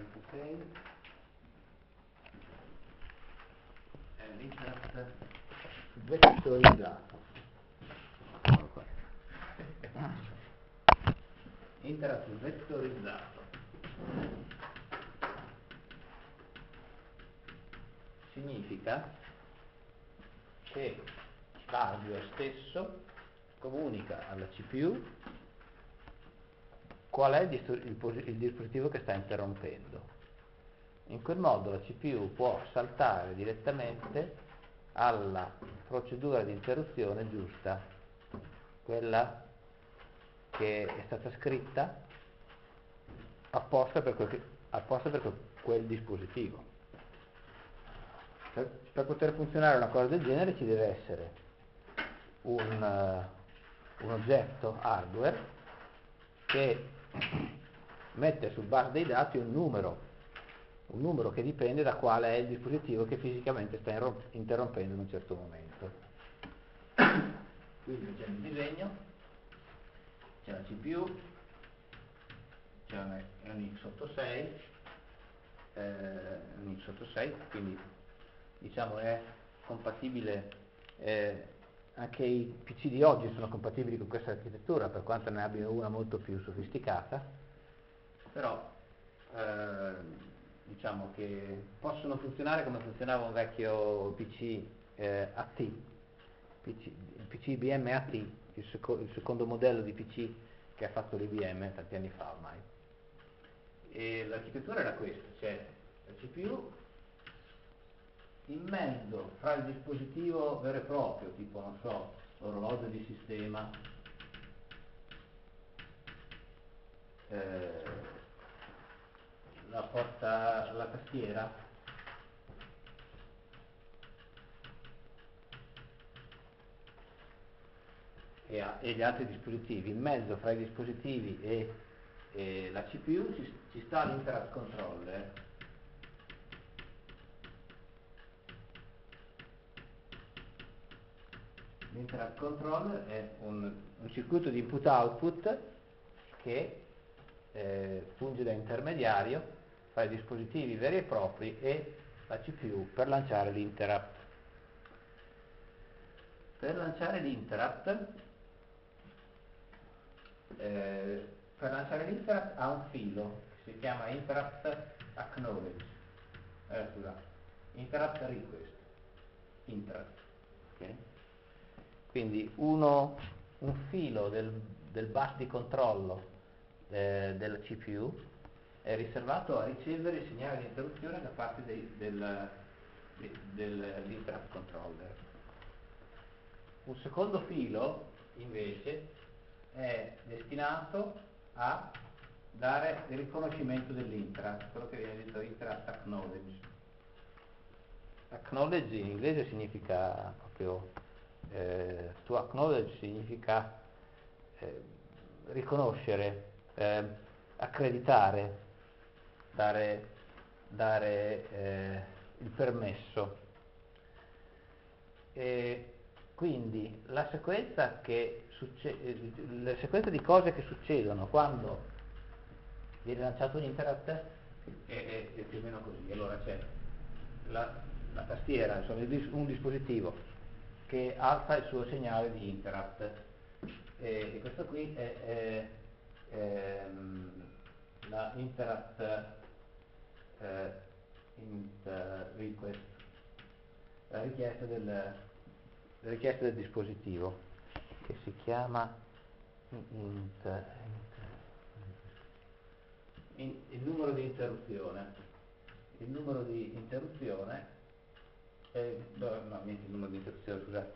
fail è l'interrupt vettorizzato. Interrupt vettorizzato significa che l'hardware stesso comunica alla CPU qual è il dispositivo che sta interrompendo. In quel modo la CPU può saltare direttamente alla procedura di interruzione giusta, quella che è stata scritta apposta per quel dispositivo. Per poter funzionare una cosa del genere ci deve essere un oggetto hardware che mette sul bus dei dati un numero che dipende da quale è il dispositivo che fisicamente sta interrompendo in un certo momento. Quindi c'è il disegno, c'è la CPU, c'è un x86, quindi diciamo è compatibile, anche i PC di oggi sono compatibili con questa architettura, per quanto ne abbiano una molto più sofisticata, però diciamo che possono funzionare come funzionava un vecchio PC AT, il PC IBM AT, il secondo modello di PC che ha fatto l'IBM tanti anni fa ormai. E l'architettura era questa: c'è la CPU in mezzo fra il dispositivo vero e proprio, tipo, non so, l'orologio di sistema, la tastiera, e gli altri dispositivi. In mezzo fra i dispositivi e la CPU ci sta l'interrupt controller, L'interrupt controller è un circuito di input-output che funge da intermediario tra i dispositivi veri e propri e la CPU per lanciare l'interrupt. Per lanciare l'interrupt ha un filo che si chiama interrupt acknowledge, interrupt request, interrupt. Okay? Quindi un filo del bus di controllo della CPU è riservato a ricevere il segnale di interruzione da parte dell'interrupt controller. Un secondo filo invece è destinato a dare il riconoscimento dell'interrupt, quello che viene detto interrupt acknowledge. Acknowledge in inglese significa proprio to acknowledge significa riconoscere, accreditare, dare il permesso. E quindi la sequenza di cose che succedono quando viene lanciato un interrupt è più o meno così. Allora c'è la tastiera, insomma, un dispositivo che alza il suo segnale di interrupt, e questo qui è la interrupt request, la richiesta del dispositivo, che si chiama il numero di interruzione. Il numero di interruzione il numero di interruzione, scusate.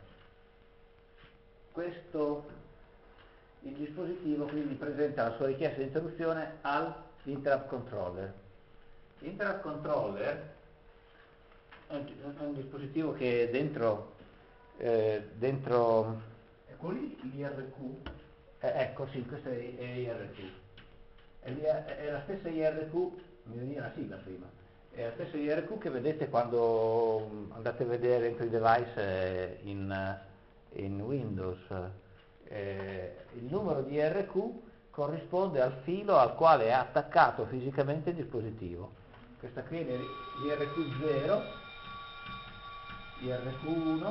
Il dispositivo quindi presenta la sua richiesta di interruzione all'interrupt controller. L'interrupt controller è un dispositivo che dentro è quello lì l'IRQ? Ecco, sì, questo è IRQ. È la stessa IRQ, mi veniva la sigla prima. È la stessa IRQ che vedete quando andate a vedere dentro i device in Windows. Il numero di IRQ corrisponde al filo al quale è attaccato fisicamente il dispositivo. Questa qui è l'IRQ0, IRQ1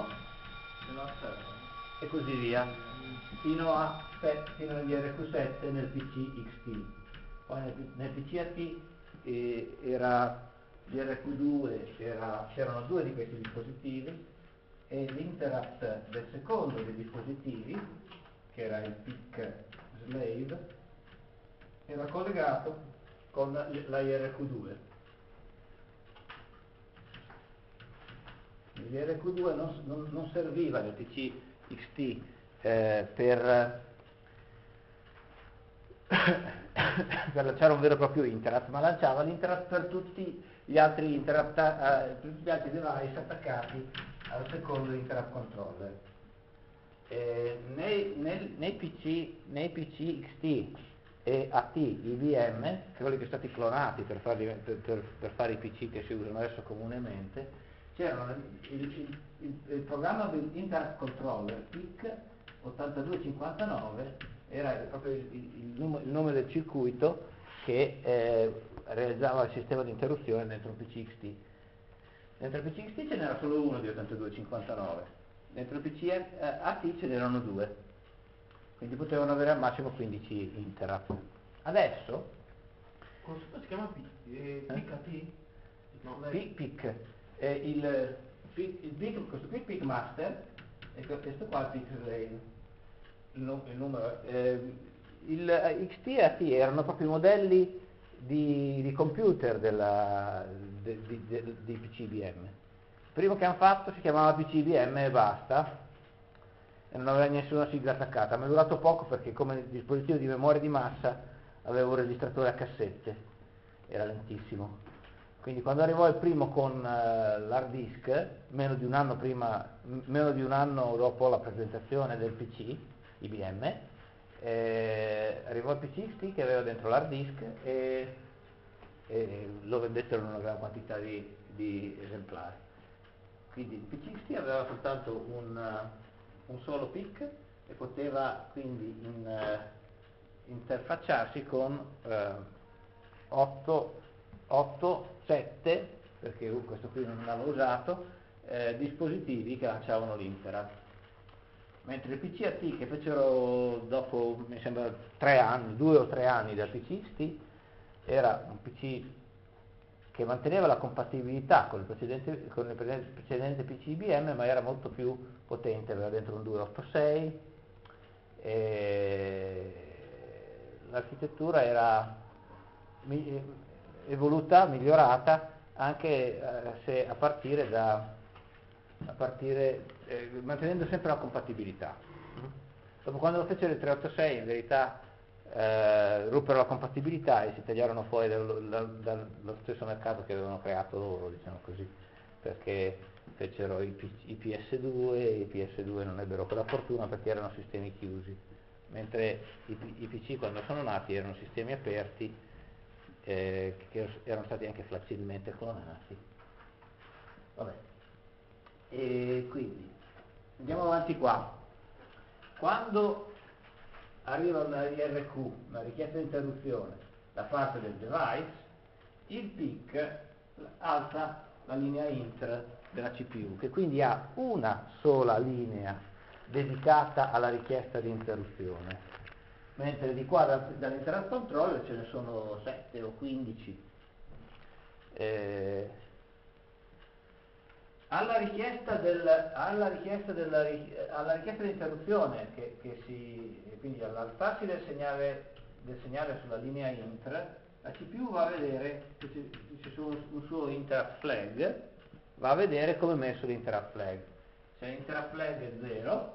e così via, fino all'IRQ7 nel PC XT. Poi nel PC AT era l'IRQ2, c'erano due di questi dispositivi, e l'interrupt del secondo dei dispositivi, che era il PIC slave, era collegato con la IRQ2. L'IRQ2 non serviva nel PC XT per lanciare un vero e proprio interrupt, ma lanciava l'interrupt per tutti gli altri tutti gli altri device attaccati al secondo interrupt controller. Nei PC XT e AT IBM, che quelli che sono stati clonati per fare i PC che si usano adesso comunemente, c'era il programma Interrupt Controller PIC 8259, era proprio il nome del circuito che realizzava il sistema di interruzione dentro un PC XT. Dentro il PC XT ce n'era solo uno di 8259, dentro il PC AT ce n'erano due, quindi potevano avere al massimo 15 interrupt. Adesso Cosa si chiama PIC AT? No, PIC, questo qui è PIC Master e questo qua è PIC Slave, il numero. Il XT e AT erano proprio i modelli di computer di PC IBM. Il primo che hanno fatto si chiamava PC IBM e basta, e non aveva nessuna sigla attaccata, ma è durato poco perché come dispositivo di memoria di massa aveva un registratore a cassette, era lentissimo. Quindi quando arrivò il primo con l'hard disk, meno di un anno dopo la presentazione del PC IBM, arrivò il PC XT che aveva dentro l'hard disk e lo vendettero in una gran quantità di esemplari. Quindi il PC XT aveva soltanto un solo PIC e poteva quindi interfacciarsi con 7, perché questo qui non l'avevo usato, dispositivi che lanciavano l'interrupt. Mentre il PC AT che fecero dopo, mi sembra 2 o 3 anni dal PC XT, era un PC che manteneva la compatibilità con il precedente PC IBM, ma era molto più potente, aveva dentro un 286, e l'architettura era evoluta, migliorata, anche se mantenendo sempre la compatibilità. Dopo quando lo fecero il 386 in verità ruppero la compatibilità e si tagliarono fuori dallo stesso mercato che avevano creato loro, diciamo così, perché fecero i PS2 e i PS2 non ebbero quella fortuna perché erano sistemi chiusi, mentre i PC quando sono nati erano sistemi aperti che erano stati anche facilmente clonati. Vabbè. E quindi andiamo avanti qua. Quando arriva una IRQ, una richiesta di interruzione da parte del device, il PIC alza la linea int della CPU, che quindi ha una sola linea dedicata alla richiesta di interruzione, mentre di qua dall'interrupt controller ce ne sono 7 o 15. Alla richiesta di interruzione, quindi all'alzarsi del segnale sulla linea int, la CPU va a vedere che c'è un suo interrupt flag, va a vedere come è messo l'interrupt flag. Se l'interrupt flag è 0,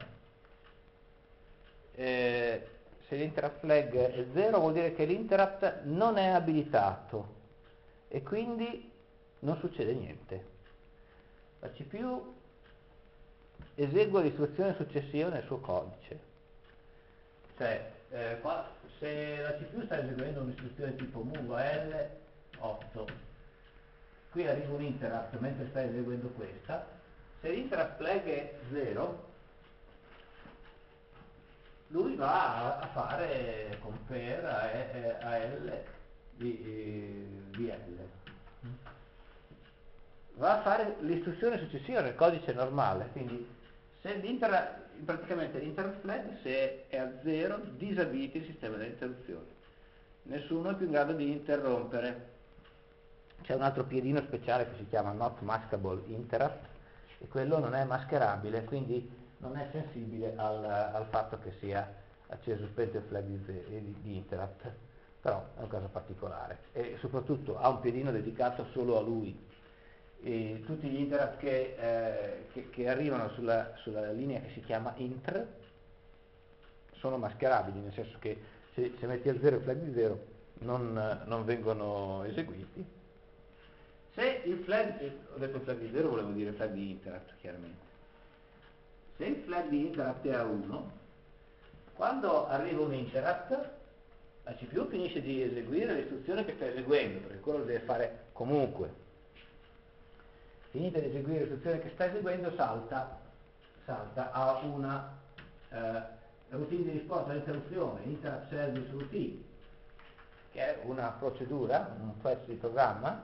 se l'interrupt flag è 0 vuol dire che l'interrupt non è abilitato e quindi non succede niente. La CPU esegue l'istruzione successiva nel suo codice. Cioè, se la CPU sta eseguendo un'istruzione tipo move AL 8, qui arriva un interrupt mentre sta eseguendo questa, se l'interrupt flag è 0, lui va a fare compare AL di L. Va a fare l'istruzione successiva nel codice normale, quindi se praticamente l'interrupt flag, se è a 0, disabilita il sistema delle interruzioni. Nessuno è più in grado di interrompere. C'è un altro piedino speciale che si chiama not maskable interrupt, e quello non è mascherabile, quindi non è sensibile al fatto che sia acceso o spento il flag di interrupt, però è un caso particolare, e soprattutto ha un piedino dedicato solo a lui. E tutti gli interrupt che arrivano sulla linea che si chiama intr sono mascherabili, nel senso che se metti a 0 il flag di 0 non vengono eseguiti. Se il flag, ho detto il flag di 0, volevo dire il flag di interrupt chiaramente. Se il flag di interrupt è a 1, quando arriva un interrupt, la CPU finisce di eseguire l'istruzione che sta eseguendo, perché quello lo deve fare comunque. Finita di eseguire l'istruzione che sta eseguendo, salta a una routine di risposta all'interruzione, interrupt service routine, che è una procedura, un pezzo di programma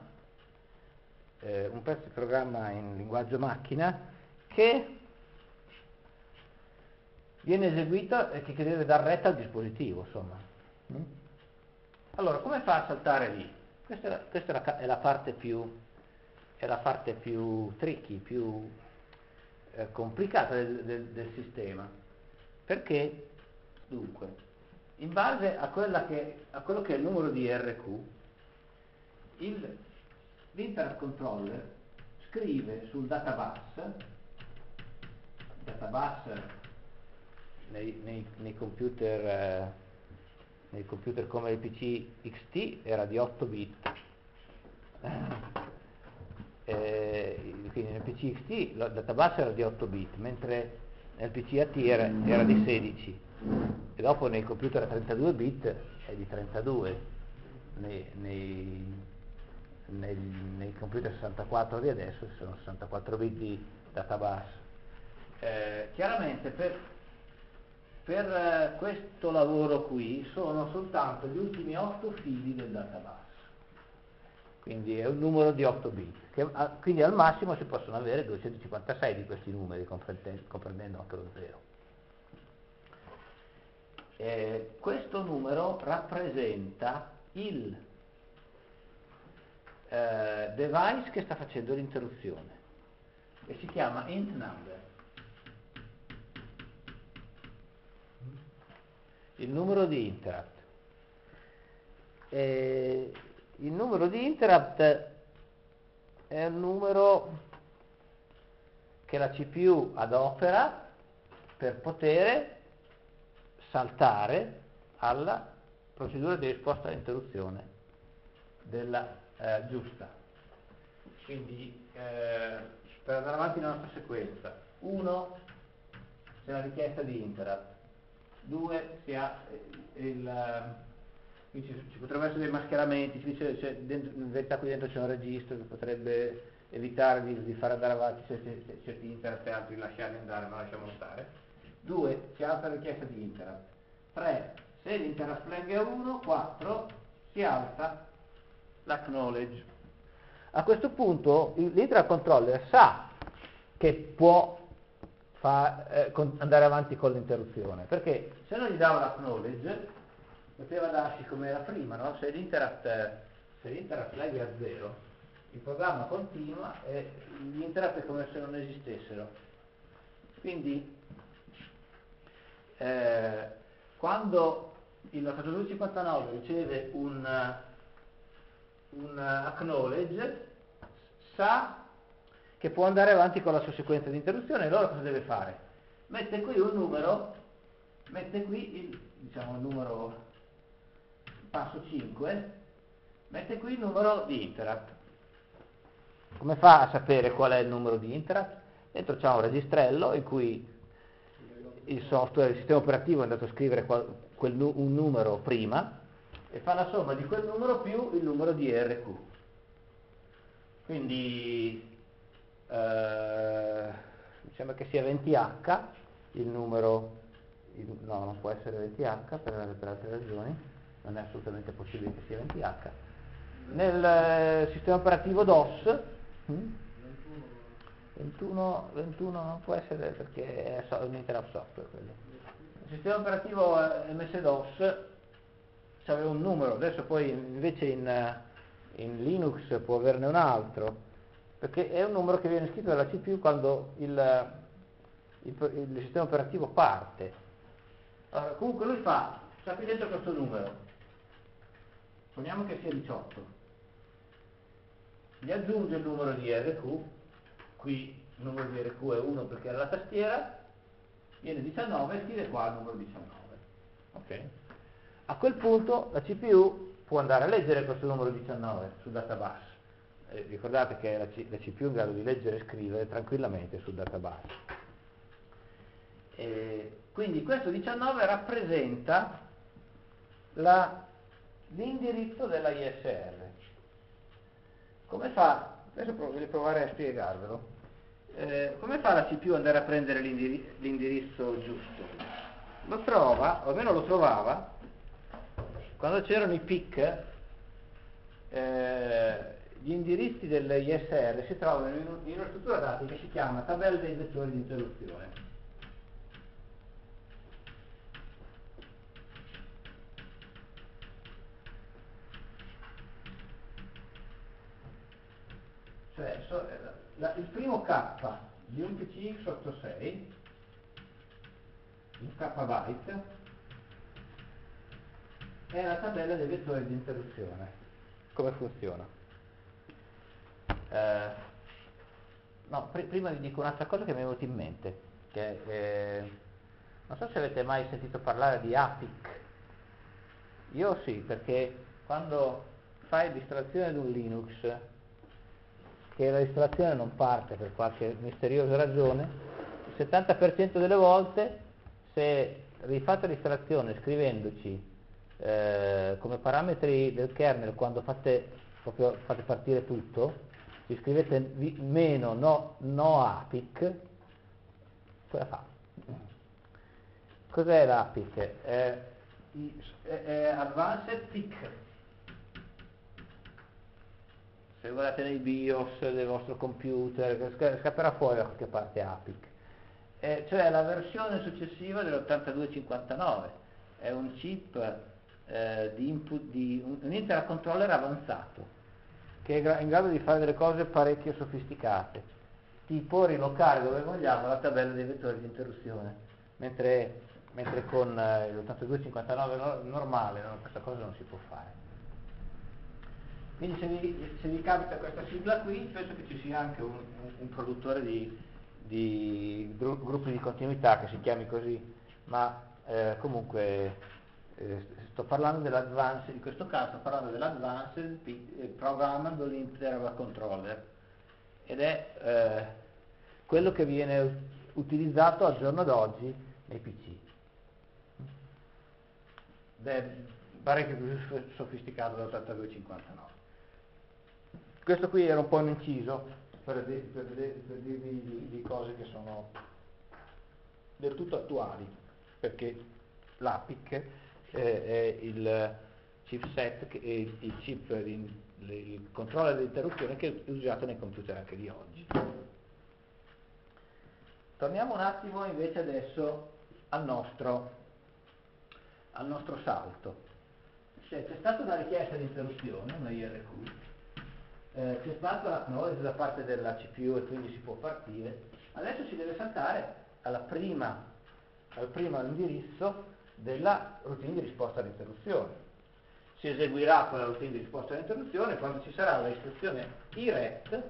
in linguaggio macchina che viene eseguito e che deve dar retta al dispositivo, insomma. Allora, come fa a saltare lì? Questa è la parte più tricky, più complicata del sistema, perché dunque, in base a quello che è il numero di RQ, l'interrupt controller scrive sul databus nei computer come il PC XT era di 8 bit, quindi nel PC XT il databus era di 8 bit, mentre nel PC AT era di 16, e dopo nei computer a 32 bit è di 32, nei computer 64 di adesso sono 64 bit di databus. Chiaramente per questo lavoro qui sono soltanto gli ultimi 8 fili del databus, quindi è un numero di 8 bit, quindi al massimo si possono avere 256 di questi numeri, comprendendo anche lo 0. Questo numero rappresenta il device che sta facendo l'interruzione e si chiama int number. Il numero di interrupt. Il numero di interrupt è un numero che la CPU adopera per poter saltare alla procedura di risposta all'interruzione della giusta. Quindi per andare avanti nella nostra sequenza, 1 c'è la richiesta di interrupt, 2 si ha qui ci potrebbero essere dei mascheramenti, si dice, in verità qui dentro c'è un registro che potrebbe evitare di far andare avanti certi interrupt e altri lasciarli andare, ma lasciamo stare. 2 si alza la richiesta di interrupt. 3 se l'interrupt flag è 1. 4 si alza l'acknowledge. A questo punto l'interrupt controller sa che può andare avanti con l'interruzione, perché se non gli dava l'acknowledge poteva darsi come era prima, no? Se l'interrupt flag è a 0, il programma continua e gli interrupt è come se non esistessero. Quindi quando il 8259 riceve un acknowledge, sa che può andare avanti con la sua sequenza di interruzione, e allora cosa deve fare? Mette qui un numero, mette qui il numero passo 5, mette qui il numero di interrupt. Come fa a sapere qual è il numero di interrupt? Dentro c'è un registrello in cui il software, il sistema operativo è andato a scrivere un numero prima e fa la somma di quel numero più il numero di RQ. Quindi mi sembra che sia 20H il numero no, non può essere 20H per altre ragioni, non è assolutamente possibile che sia 20H. Nel sistema operativo DOS 21 non può essere perché è un interrupt software quello. Il sistema operativo MS-DOS aveva un numero, adesso poi invece in Linux può averne un altro, perché è un numero che viene scritto dalla CPU quando il sistema operativo parte. Allora, comunque lui sta qui dentro questo numero, poniamo che sia 18, gli aggiunge il numero di RQ, qui il numero di RQ è 1 perché era la tastiera, viene 19 e scrive qua il numero 19. Ok? A quel punto la CPU può andare a leggere questo numero 19 sul databus. Ricordate che la CPU è in grado di leggere e scrivere tranquillamente sul databus. Quindi questo 19 rappresenta l'indirizzo della ISR. Come fa? Adesso voglio provare a spiegarvelo. Come fa la CPU ad andare a prendere l'indirizzo giusto? Lo trova, o almeno lo trovava, quando c'erano i PIC, gli indirizzi dell'ISR si trovano in una struttura dati che si chiama tabella dei vettori di interruzione. Cioè, il primo K di un PC x86, un K byte, è la tabella dei vettori di interruzione. Come funziona? No, prima vi dico un'altra cosa che mi è venuta in mente, che non so se avete mai sentito parlare di APIC. Io sì, perché quando fai l'installazione di un Linux, che la installazione non parte per qualche misteriosa ragione, il 70% delle volte, se rifate l'installazione scrivendoci come parametri del kernel quando fate partire tutto, ci scrivete meno no APIC, cosa fa? Cos'è l'APIC? È Advanced PIC. Se guardate nei BIOS del vostro computer, scapperà fuori da qualche parte APIC. Cioè la versione successiva dell'8259. È un chip di input di un interrupt controller avanzato, che è in grado di fare delle cose parecchio sofisticate, tipo rilocare dove vogliamo la tabella dei vettori di interruzione, mentre con l'8259 normale questa cosa non si può fare. Quindi se vi capita questa sigla qui, penso che ci sia anche un produttore di gruppi di continuità che si chiami così, ma comunque sto parlando dell'Advanced, in questo caso sto parlando dell'Advanced Programmable Interrupt Controller, ed è quello che viene utilizzato al giorno d'oggi nei PC. Ed è parecchio più sofisticato dell'8259. Questo qui era un po' un inciso per dirvi di cose che sono del tutto attuali, perché l'APIC è il chipset, il chip, il controller di interruzione che è usato nei computer anche di oggi. Torniamo un attimo invece adesso al nostro salto. C'è stata una richiesta di interruzione, una IRQ, c'è stata l'acknowledge da parte della CPU e quindi si può partire. Adesso si deve saltare al primo indirizzo della routine di risposta all'interruzione. Si eseguirà quella routine di risposta all'interruzione, quando ci sarà l'istruzione IRET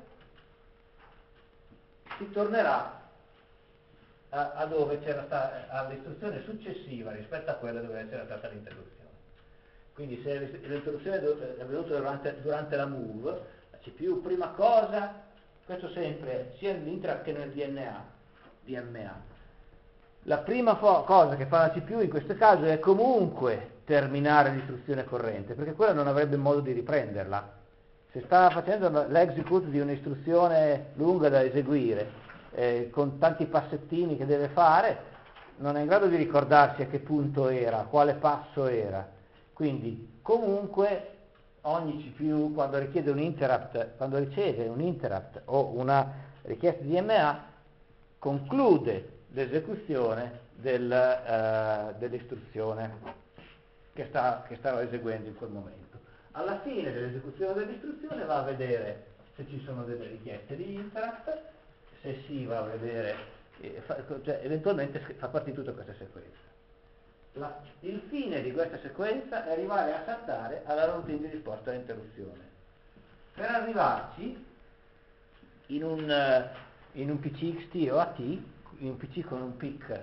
si tornerà a dove c'era stata, all'istruzione successiva rispetto a quella dove c'era stata l'interruzione. Quindi se l'interruzione è avvenuta durante la move, la CPU prima cosa, questo sempre sia nell'interrupt che nel DMA, la prima cosa che fa la CPU in questo caso è comunque terminare l'istruzione corrente, perché quella non avrebbe modo di riprenderla. Se sta facendo l'execute di un'istruzione lunga da eseguire, con tanti passettini che deve fare, non è in grado di ricordarsi a che punto era, quale passo era. Quindi comunque ogni CPU quando riceve un interrupt o una richiesta di DMA conclude l'esecuzione dell'istruzione che stava eseguendo in quel momento. Alla fine dell'esecuzione dell'istruzione va a vedere se ci sono delle richieste di interrupt, se sì va a vedere, cioè eventualmente fa parte di tutta questa sequenza. Il fine di questa sequenza è arrivare a saltare alla routine di risposta all'interruzione. Per arrivarci in un PC XT o AT, in un PC con un PIC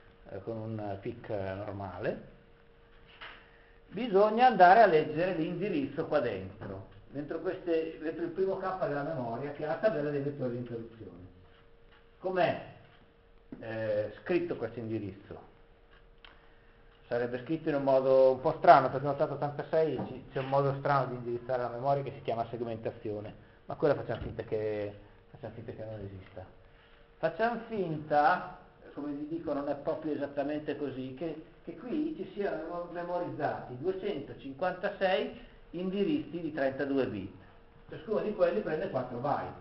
normale, bisogna andare a leggere l'indirizzo qua dentro il primo K della memoria, che è la tabella dei vettori di interruzione. Com'è scritto questo indirizzo? Sarebbe scritto in un modo un po' strano, perché nell'8086 c'è un modo strano di indirizzare la memoria che si chiama segmentazione, ma quella facciamo finta che non esista. Facciamo finta, come vi dico non è proprio esattamente così, che qui ci siano memorizzati 256 indirizzi di 32 bit. Ciascuno di quelli prende 4 byte.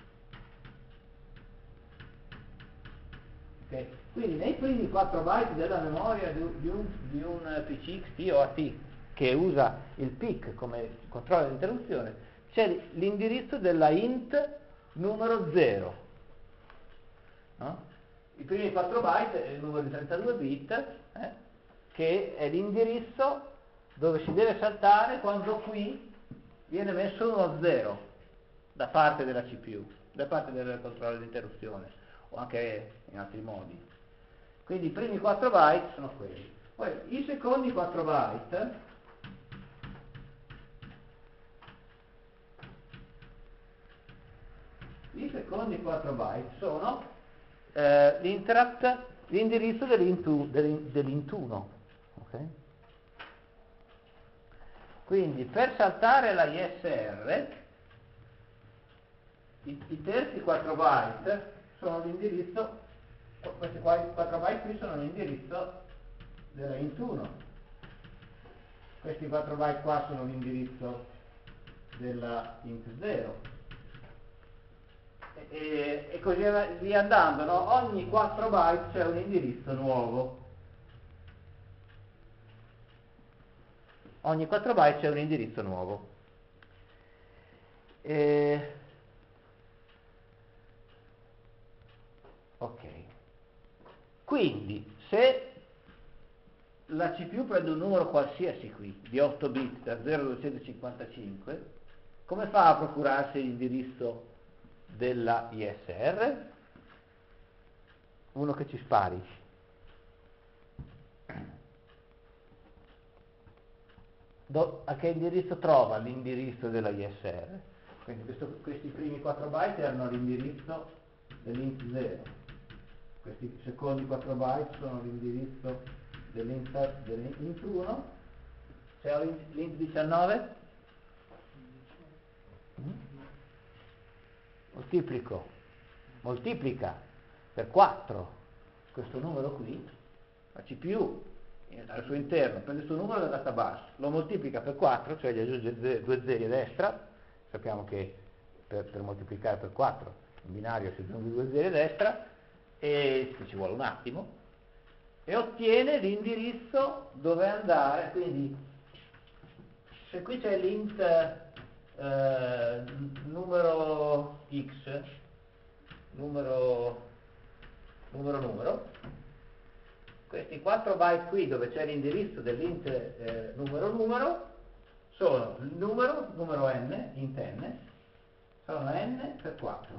Okay. Quindi nei primi 4 byte della memoria di un PC XT o AT che usa il PIC come controllo di interruzione c'è l'indirizzo della int numero 0. No? I primi 4 byte è il numero di 32 bit che è l'indirizzo dove si deve saltare quando qui viene messo uno 0 da parte della CPU, da parte del controllo di interruzione o anche in altri modi. Quindi i primi 4 byte sono quelli. Poi i secondi 4 byte sono l'indirizzo dell'int1. Okay? Quindi per saltare la ISR i terzi 4 byte sono l'indirizzo, questi 4 byte qui sono l'indirizzo della int1, questi 4 byte qua sono l'indirizzo della int0 e così via andando, no? Ogni 4 byte c'è un indirizzo nuovo. Ogni 4 byte c'è un indirizzo nuovo. Ok. Quindi, se la CPU prende un numero qualsiasi qui, di 8 bit, da 0 a 255, come fa a procurarsi l'indirizzo della ISR? Uno che ci spari. A che indirizzo trova l'indirizzo della ISR? Quindi questi primi 4 byte erano l'indirizzo dell'int0, questi secondi 4 byte sono l'indirizzo dell'int1, c'è l'int19? Moltiplica per 4 questo numero qui, la CPU al suo interno prende questo numero da database, lo moltiplica per 4, cioè gli aggiunge 2 zeri a destra, sappiamo che per moltiplicare per 4 in binario si aggiunge 2 zeri a destra e ci vuole un attimo, e ottiene l'indirizzo dove andare. Quindi se qui c'è l'int numero x, numero, questi 4 byte qui dove c'è l'indirizzo dell'int numero sono il numero n, int n, sono n per 4.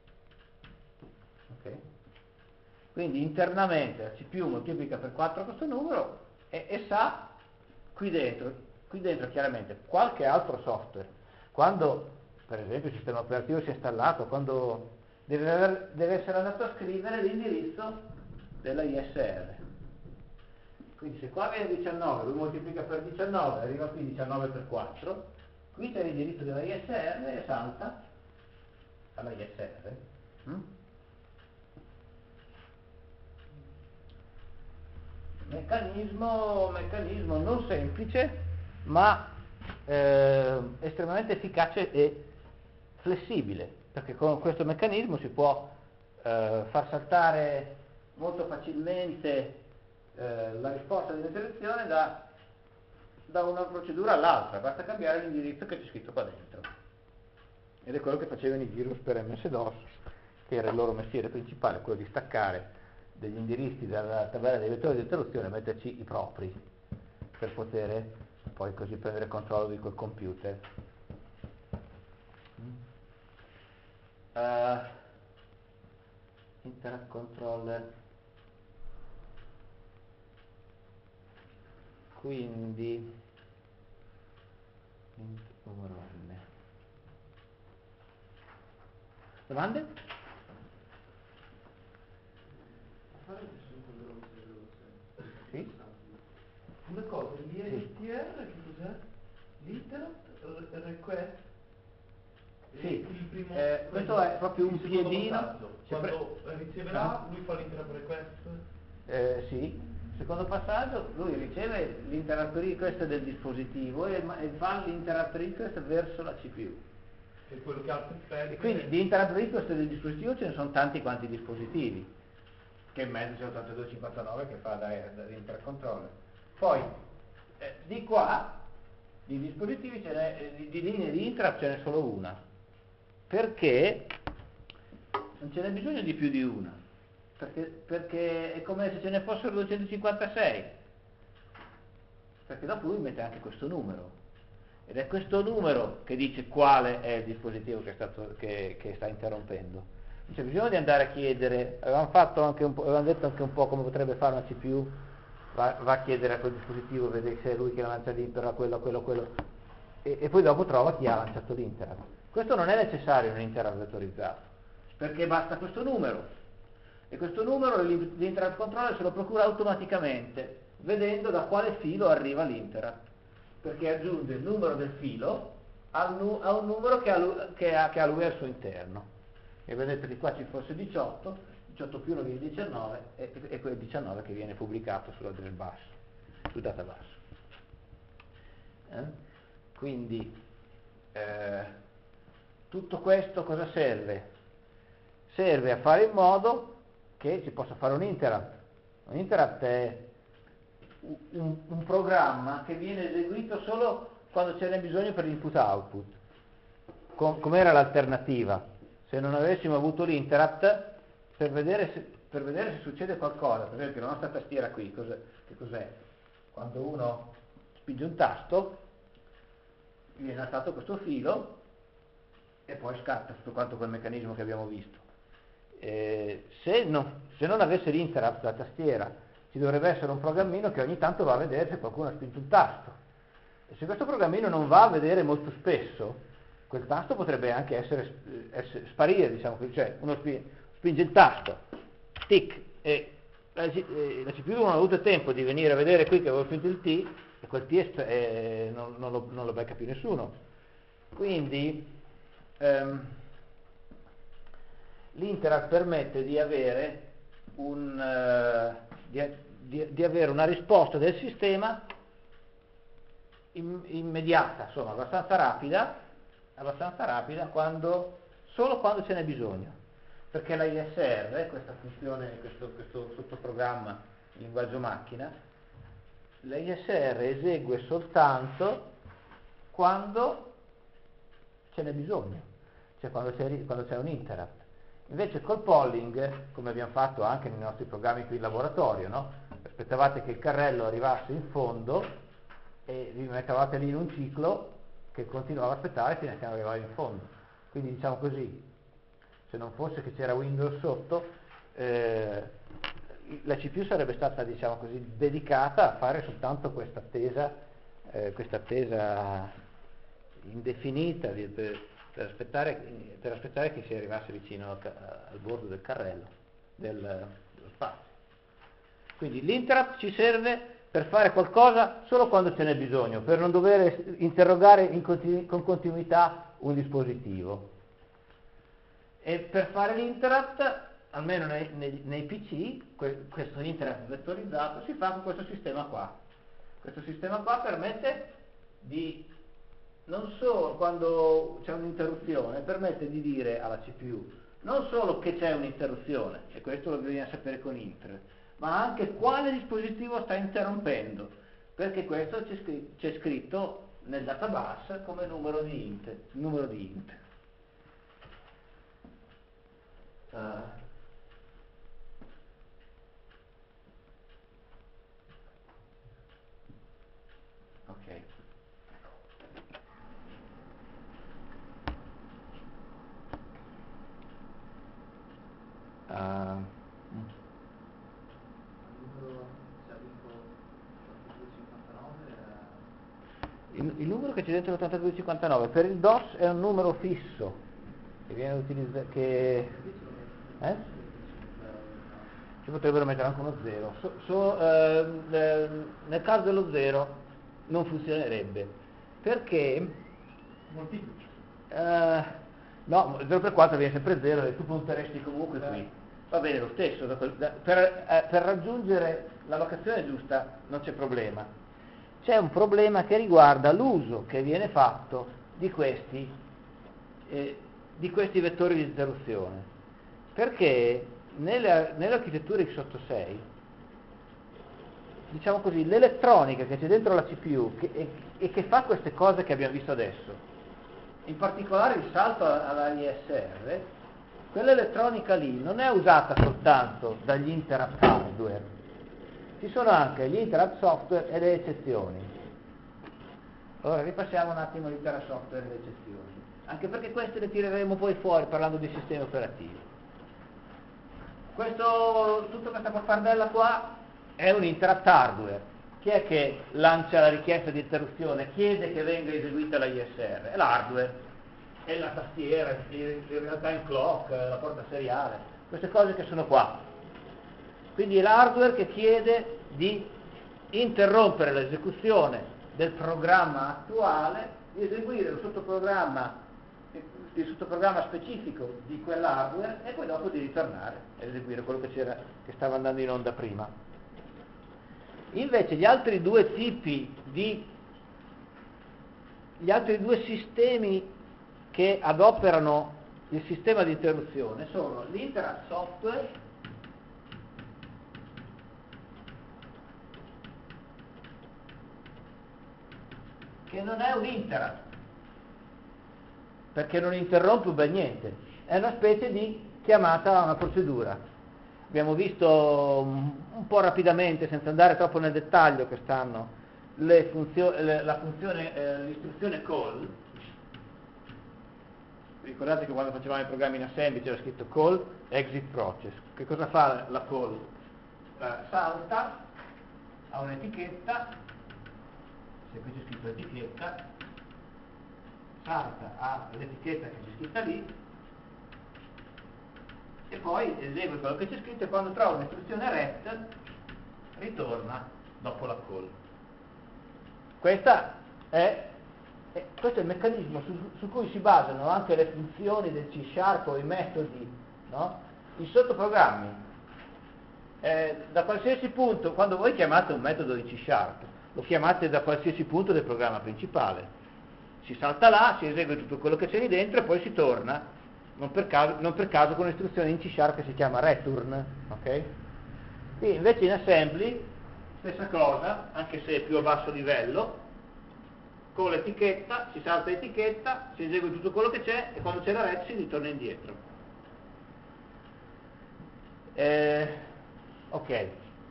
Ok? Quindi internamente la CPU moltiplica per 4 questo numero e sa qui dentro chiaramente qualche altro software, quando per esempio il sistema operativo si è installato, quando deve essere andato a scrivere l'indirizzo della ISR. Quindi se qua viene 19, lui moltiplica per 19, arriva qui 19 per 4, qui c'è l'indirizzo della ISR e salta alla ISR. Meccanismo non semplice, ma estremamente efficace e flessibile, perché con questo meccanismo si può far saltare molto facilmente la risposta di selezione da una procedura all'altra, basta cambiare l'indirizzo che c'è scritto qua dentro. Ed è quello che facevano i virus per MS-DOS, che era il loro mestiere principale, quello di staccare degli indirizzi dalla tabella dei vettori di interruzione e metterci i propri, per poter poi così prendere controllo di quel computer. Interrupt controller, quindi numero N. Domande? Sì? Una cosa, l'INTR che cos'è? L'interrupt request? Sì, Il primo, questo è proprio un il secondo piedino. passaggio. Quando riceverà, lui fa l'interrupt request? Sì, secondo passaggio lui riceve l'interrupt request del dispositivo e fa l'interrupt request verso la CPU. Che è quello che altri E quindi di interrupt request del dispositivo ce ne sono tanti quanti dispositivi, che in mezzo c'è 8259 che fa da intercontroller. Poi di qua di dispositivi di linee di interrupt ce n'è solo una, perché non ce n'è bisogno di più di una, perché è come se ce ne fossero 256, perché dopo lui mette anche questo numero, ed è questo numero che dice quale è il dispositivo che sta interrompendo. Non c'è bisogno di andare a chiedere, avevamo detto anche un po' come potrebbe fare una CPU, va a chiedere a quel dispositivo, vede se è lui che lancia l'interrupt, quello, e poi dopo trova chi ha lanciato l'interrupt. Questo non è necessario in un interrupt vettorizzato, perché basta questo numero, e questo numero l'interrupt controller se lo procura automaticamente, vedendo da quale filo arriva l'interrupt, perché aggiunge il numero del filo a un numero che ha lui al suo interno. E vedete di qua ci fosse 18 più 1 viene 19 e quel 19 che viene pubblicato sull'address bus, sul databus. Quindi tutto questo cosa serve? Serve a fare in modo che si possa fare un interrupt. Un interrupt è un programma che viene eseguito solo quando ce n'è bisogno per l'input-output. Com'era l'alternativa? Se non avessimo avuto l'interrupt, per vedere se succede qualcosa, per esempio la nostra tastiera qui, che cos'è? Quando uno spinge un tasto, viene alzato questo filo e poi scatta tutto quanto quel meccanismo che abbiamo visto. Se non avesse l'interrupt la tastiera, ci dovrebbe essere un programmino che ogni tanto va a vedere se qualcuno ha spinto un tasto. E se questo programmino non va a vedere molto spesso, quel tasto potrebbe anche sparire, diciamo così, cioè uno spinge il tasto, tic, e la CPU non ha avuto tempo di venire a vedere qui che avevo spinto il T, e quel T non lo becca più nessuno. Quindi l'interrupt permette di avere di avere una risposta del sistema immediata, insomma abbastanza rapida solo quando ce n'è bisogno, perché la ISR, questa funzione, questo sottoprogramma in linguaggio macchina, la ISR esegue soltanto quando ce n'è bisogno, cioè quando c'è un interrupt. Invece col polling, come abbiamo fatto anche nei nostri programmi qui in laboratorio, no? Aspettavate che il carrello arrivasse in fondo e vi mettevate lì in un ciclo che continuava a aspettare fino a che arrivava in fondo. Quindi diciamo così, se non fosse che c'era Windows sotto, la CPU sarebbe stata, diciamo così, dedicata a fare soltanto questa attesa indefinita per aspettare che si arrivasse vicino al bordo del carrello, dello spazio. Quindi l'interrupt ci serve per fare qualcosa solo quando ce n'è bisogno, per non dover interrogare con continuità un dispositivo. E per fare l'interrupt almeno nei PC, questo interrupt vettorizzato si fa con questo sistema qua. Questo sistema qua permette di, non solo quando c'è un'interruzione, permette di dire alla CPU non solo che c'è un'interruzione, e questo lo bisogna sapere con int, ma anche quale dispositivo sta interrompendo, perché questo c'è scritto nel database come numero di int. Ok. Il numero che c'è dentro l'8259 per il DOS è un numero fisso che viene utilizzato, ci potrebbero mettere anche uno 0. Nel caso dello 0 non funzionerebbe perché no, 0 per 4 viene sempre 0 e tu punteresti comunque qui. Va bene lo stesso, per raggiungere la locazione giusta non c'è problema. C'è un problema che riguarda l'uso che viene fatto di questi vettori di interruzione, perché nelle architetture x86, diciamo così, l'elettronica che c'è dentro la CPU e che fa queste cose che abbiamo visto adesso, in particolare il salto alla ISR, quell'elettronica lì non è usata soltanto dagli interrupt hardware, ci sono anche gli interrupt software e le eccezioni. Ora ripassiamo un attimo l'interrupt software e le eccezioni, anche perché queste le tireremo poi fuori parlando di sistemi operativi. Tutta questa pappardella qua è un interrupt hardware. Chi è che lancia la richiesta di interruzione, chiede che venga eseguita la ISR? È l'hardware, è la tastiera, il real-time clock, la porta seriale, queste cose che sono qua. Quindi è l'hardware che chiede di interrompere l'esecuzione del programma attuale, di eseguire il sottoprogramma specifico di quell'hardware e poi dopo di ritornare e eseguire quello che stava andando in onda prima. Invece gli altri due sistemi che adoperano il sistema di interruzione sono l'interrupt software che non è un interrupt, perché non interrompe ben niente, è una specie di chiamata a una procedura. Abbiamo visto un po' rapidamente, senza andare troppo nel dettaglio quest'anno, l'istruzione call. Ricordate che quando facevamo i programmi in assembly c'era scritto call exit process. Che cosa fa la call? Salta a un'etichetta, se qui c'è scritto etichetta, salta all'etichetta che c'è scritta lì e poi esegue quello che c'è scritto e quando trova un'istruzione RET ritorna dopo la call. Questo è il meccanismo su cui si basano anche le funzioni del C# o i metodi, no? I sottoprogrammi. Da qualsiasi punto, quando voi chiamate un metodo di C#, lo chiamate da qualsiasi punto del programma principale. Si salta là, si esegue tutto quello che c'è lì dentro e poi si torna, non per caso con un'istruzione in C# che si chiama return, ok? Qui invece in assembly, stessa cosa, anche se è più a basso livello, con l'etichetta, si salta l'etichetta, si esegue tutto quello che c'è e quando c'è la ret si ritorna indietro. Ok.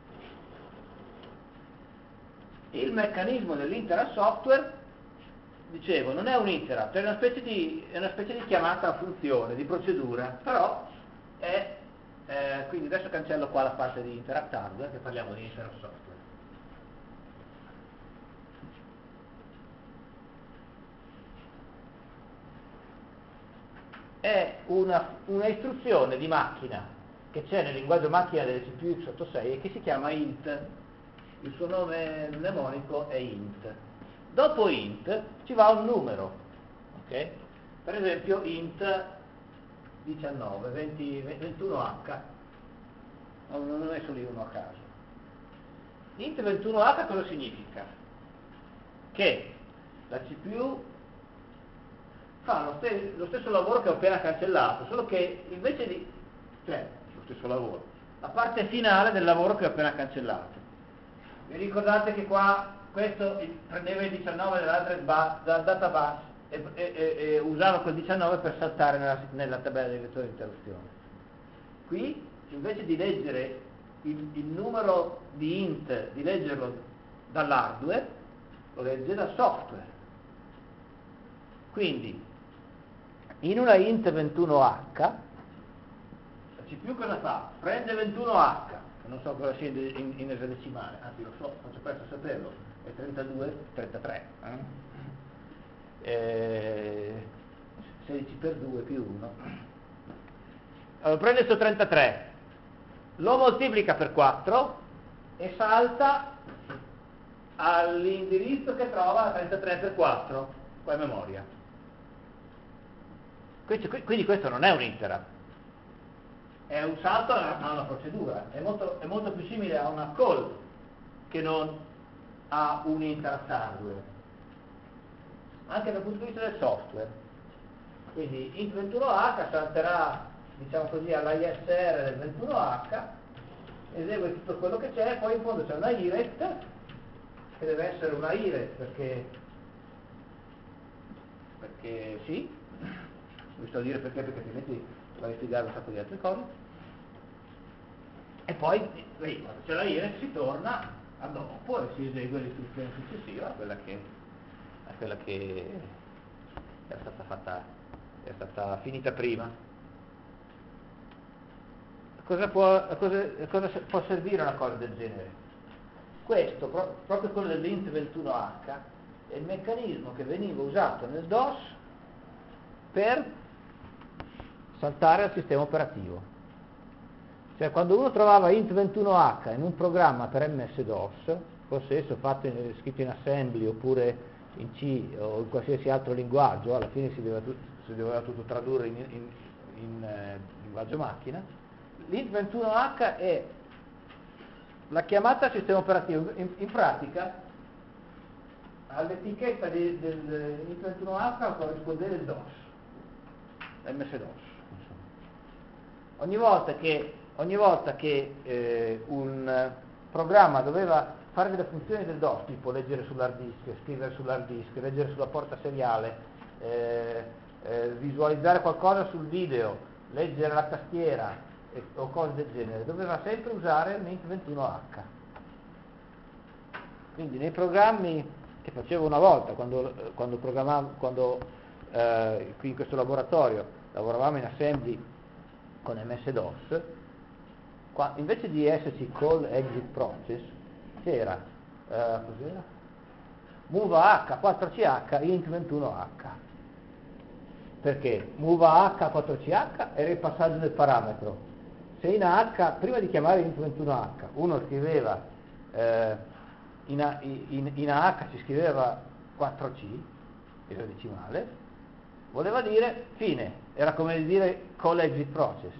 Il meccanismo dell'interrupt software, dicevo, non è un interrupt, è una specie di chiamata a funzione, di procedura, però è, quindi adesso cancello qua la parte di interrupt hardware, che parliamo di interrupt software. È una istruzione di macchina che c'è nel linguaggio macchina delle CPU x86 e che si chiama int. Il suo nome mnemonico è int. Dopo int ci va un numero, ok? Per esempio int 19, 21h. non ho messo lì uno a caso. Int 21H cosa significa? Che la CPU fa lo stesso lavoro che ho appena cancellato, solo che invece di... cioè, lo stesso lavoro, la parte finale del lavoro che ho appena cancellato. Vi ricordate che qua questo prendeva il 19 dal database e usava quel 19 per saltare nella tabella dei vettori di interruzione. Qui, invece di leggere il numero di int, di leggerlo dall'hardware, lo legge dal software. Quindi, in una int 21H, la CPU cosa fa? Prende 21H, che non so cosa sia in esadecimale, anzi lo so, faccio presto a saperlo, è 32, 33. 16 per 2 più 1. Allora, prende questo 33, lo moltiplica per 4 e salta all'indirizzo che trova 33 per 4 qua in memoria. Quindi questo non è un interrupt, è un salto a una procedura, è molto più simile a una call che non a un interrupt hardware, anche dal punto di vista del software. Quindi int 21H salterà, diciamo così, all'ISR del 21H, esegue tutto quello che c'è, poi in fondo c'è una IRET, che deve essere una IRET perché sì, vi sto a dire perché altrimenti dovrei spiegare un sacco di altre cose, e poi quando c'è la IRET si torna a dopo e si esegue l'istruzione successiva a quella che è stata finita prima. Cosa può servire una cosa del genere? Questo, proprio quello dell'int 21H, è il meccanismo che veniva usato nel DOS per saltare al sistema operativo. Cioè, quando uno trovava int 21H in un programma per MS-DOS, fosse esso scritto in assembly oppure in C o in qualsiasi altro linguaggio, alla fine si doveva tutto tradurre in linguaggio macchina, l'int 21H è la chiamata al sistema operativo. In pratica all'etichetta dell'int 21H corrispondeva il DOS, MS-DOS. Ogni volta che un programma doveva fare delle funzioni del DOS, tipo leggere sull'hard disk, scrivere sull'hard disk, leggere sulla porta seriale, visualizzare qualcosa sul video, leggere la tastiera o cose del genere, doveva sempre usare l'int 21H. Quindi nei programmi che facevo una volta, quando programmavo, qui in questo laboratorio lavoravamo in assembly con MS-DOS, invece di esserci call exit process c'era cos'era? move h 4ch int 21h. Perché move h 4ch era il passaggio del parametro. Se in h, prima di chiamare int 21h, uno scriveva in h si scriveva 4c, esadecimale, voleva dire fine, era come dire call exit process.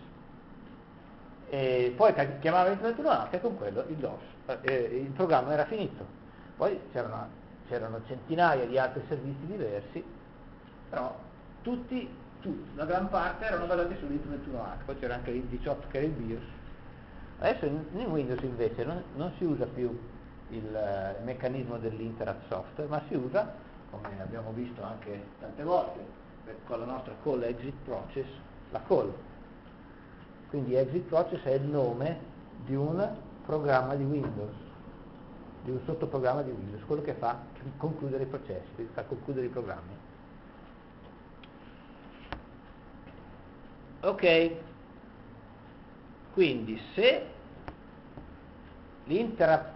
E poi chiamava int 21h e con quello il DOS, il programma era finito. Poi c'erano centinaia di altri servizi diversi, però la gran parte erano basati sull'int 21H, poi c'era anche il 18 che era il BIOS. Adesso in Windows invece non si usa più il meccanismo dell'interrupt software, ma si usa, come abbiamo visto anche tante volte, con la nostra call exit process, la call. Quindi exit process è il nome di un programma di Windows, di un sottoprogramma di Windows, quello che fa concludere i processi, fa concludere i programmi. Ok, quindi se l'interrupt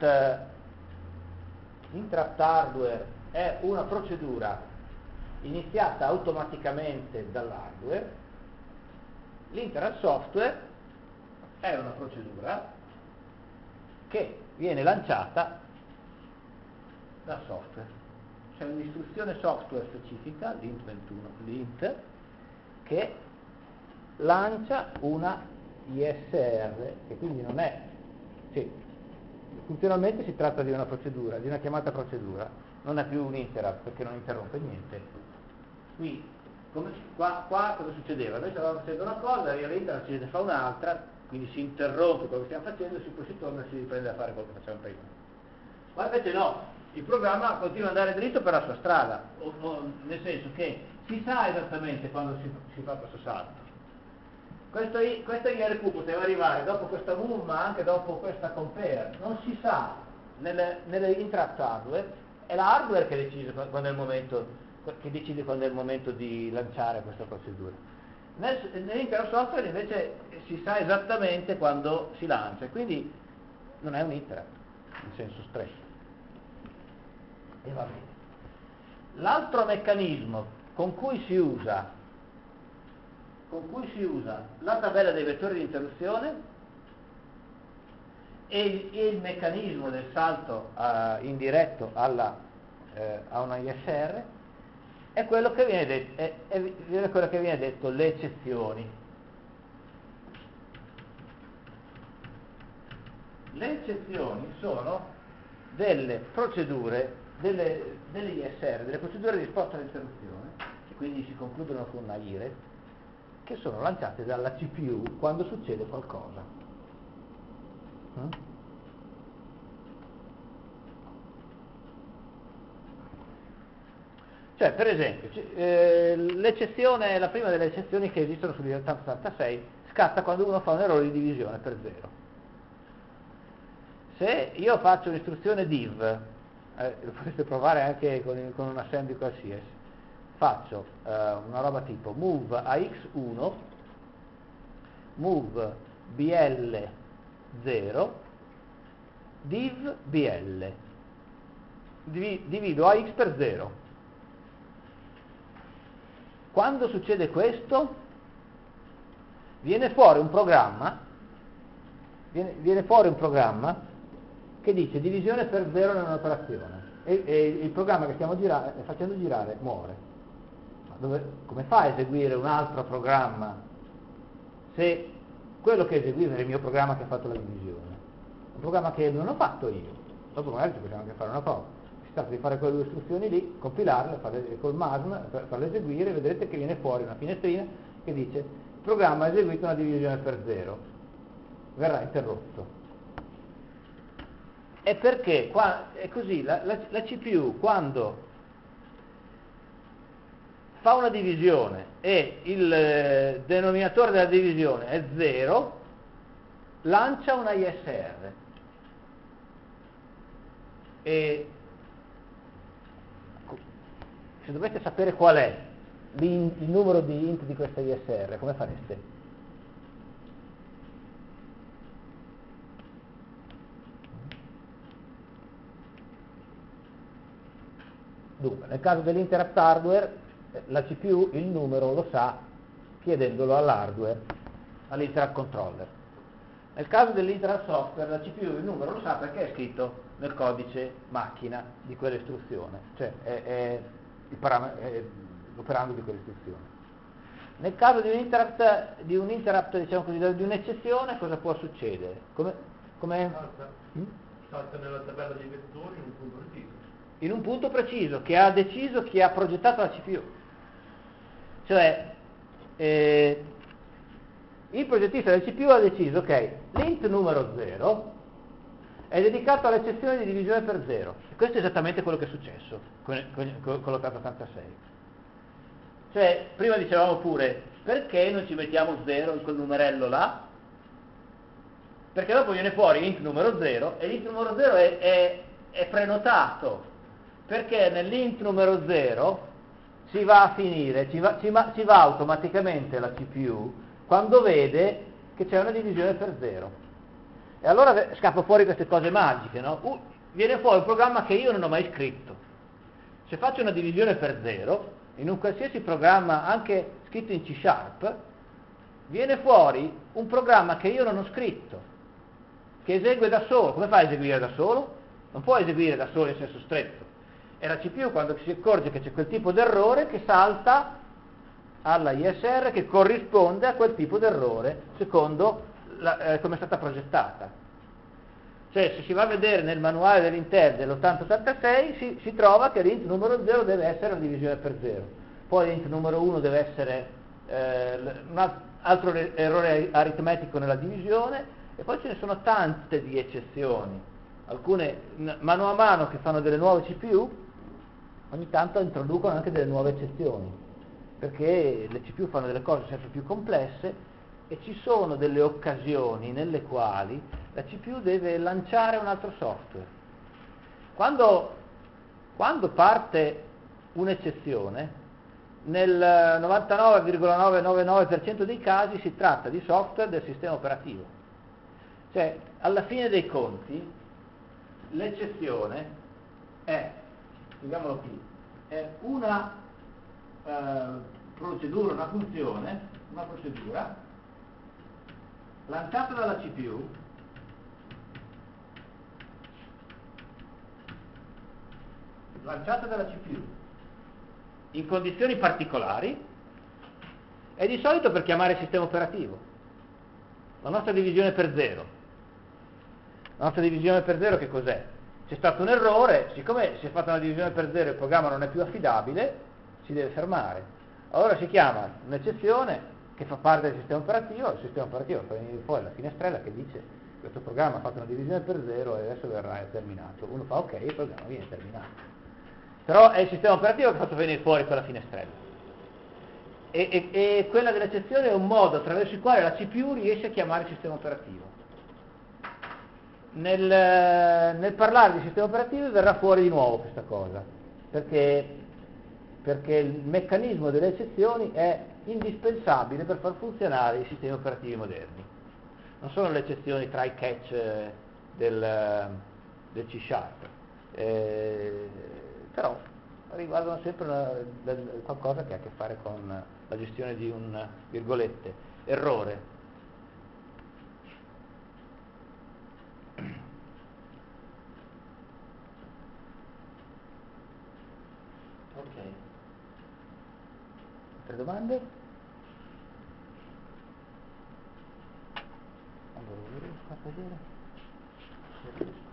hardware è una procedura iniziata automaticamente dall'hardware, l'interrupt software è una procedura che viene lanciata dal software. C'è un'istruzione software specifica, l'int 21, l'int, che lancia una ISR, che quindi non è, sì, funzionalmente si tratta di una procedura, di una chiamata procedura, non è più un interrupt perché non interrompe niente. Qui, qua cosa succedeva? Noi stavamo facendo una cosa, arriva l'interrupt, ci ne fa un'altra, quindi si interrompe quello che stiamo facendo, poi si torna e si riprende a fare quello che facciamo prima. Ma invece no, il programma continua ad andare dritto per la sua strada, nel senso che si sa esattamente quando si fa questo salto. Questa IRQ poteva arrivare dopo questa move, ma anche dopo questa compare, non si sa. Nelle interrupt hardware è la hardware che decide quando è il momento di lanciare questa procedura. Nell'interrupt software invece si sa esattamente quando si lancia, quindi non è un interrupt in senso stretto. E va bene. L'altro meccanismo con cui si usa la tabella dei vettori di interruzione e il meccanismo del salto indiretto a una ISR è quello che viene detto le eccezioni. Le eccezioni sono delle procedure, delle ISR, delle procedure di risposta all'interruzione, che quindi si concludono con una IRE, che sono lanciate dalla CPU quando succede qualcosa. Cioè, per esempio, l'eccezione, la prima delle eccezioni che esistono sull'86 scatta quando uno fa un errore di divisione per 0. Se io faccio un'istruzione div, lo potete provare anche con un assembly qualsiasi, faccio una roba tipo move AX1, move BL0, div BL, divido AX per 0. Quando succede questo, viene fuori un programma che dice divisione per 0 nell'operazione e il programma che stiamo facendo girare muore. Come fa a eseguire un altro programma se quello che eseguiva è il mio programma che ha fatto la divisione? Un programma che non ho fatto io. Dopo magari ci possiamo anche fare una prova. Si tratta di fare quelle due istruzioni lì, compilarle, col MASM, farle eseguire, e vedrete che viene fuori una finestrina che dice il programma ha eseguito una divisione per 0. Verrà interrotto. E perché è così, la CPU quando fa una divisione e il denominatore della divisione è 0, lancia una ISR. E se doveste sapere qual è il numero di int di questa ISR, come fareste? Dunque, nel caso dell'interrupt hardware, la CPU il numero lo sa chiedendolo all'hardware, all'interrupt controller. Nel caso dell'interrupt software, la CPU il numero lo sa perché è scritto nel codice macchina di quell'istruzione, cioè è l'operando di quell'istruzione. Nel caso di un interrupt, diciamo così, di un'eccezione, cosa può succedere? Salta nella tabella dei vettori in un punto preciso. In un punto preciso, che ha deciso chi ha progettato la CPU. Cioè, il progettista del CPU ha deciso che l'int numero 0 è dedicato all'eccezione di divisione per 0. E questo è esattamente quello che è successo con l'8086. Cioè, prima dicevamo pure, perché non ci mettiamo 0 in quel numerello là? Perché dopo viene fuori int numero 0 e l'int numero 0 è prenotato, perché nell'int numero 0 si va a finire, ci va automaticamente la CPU quando vede che c'è una divisione per 0. E allora scappa fuori queste cose magiche, no? Viene fuori un programma che io non ho mai scritto. Se faccio una divisione per 0, in un qualsiasi programma, anche scritto in C#, viene fuori un programma che io non ho scritto, che esegue da solo. Come fa a eseguire da solo? Non può eseguire da solo in senso stretto. E la CPU, quando si accorge che c'è quel tipo d'errore, che salta alla ISR che corrisponde a quel tipo d'errore secondo come è stata progettata. Cioè, se si va a vedere nel manuale dell'Intel dell'8086 si trova che l'int numero 0 deve essere una divisione per 0, poi l'int numero 1 deve essere un altro errore aritmetico nella divisione, e poi ce ne sono tante di eccezioni, alcune mano a mano che fanno delle nuove CPU, ogni tanto introducono anche delle nuove eccezioni, perché le CPU fanno delle cose sempre più complesse e ci sono delle occasioni nelle quali la CPU deve lanciare un altro software. Quando parte un'eccezione, nel 99,999% dei casi si tratta di software del sistema operativo. Cioè, alla fine dei conti, l'eccezione è, scriviamolo qui, è una procedura, una funzione, una procedura lanciata dalla CPU in condizioni particolari, e di solito per chiamare il sistema operativo. La nostra divisione per 0. La nostra divisione per 0 che cos'è? C'è stato un errore, siccome si è fatta una divisione per 0 e il programma non è più affidabile, si deve fermare. Allora si chiama un'eccezione che fa parte del sistema operativo, il sistema operativo fa venire fuori la finestrella che dice: questo programma ha fatto una divisione per 0 e adesso verrà terminato. Uno fa ok, il programma viene terminato. Però è il sistema operativo che ha fatto venire fuori quella finestrella. E quella dell'eccezione è un modo attraverso il quale la CPU riesce a chiamare il sistema operativo. Nel parlare di sistema operativo verrà fuori di nuovo questa cosa, perché il meccanismo delle eccezioni è indispensabile per far funzionare i sistemi operativi moderni. Non sono le eccezioni try catch del C#, però riguardano sempre qualcosa che ha a che fare con la gestione di un, virgolette, errore. Ok. Altre domande? Allora, vi riesco a vedere? Se riesco.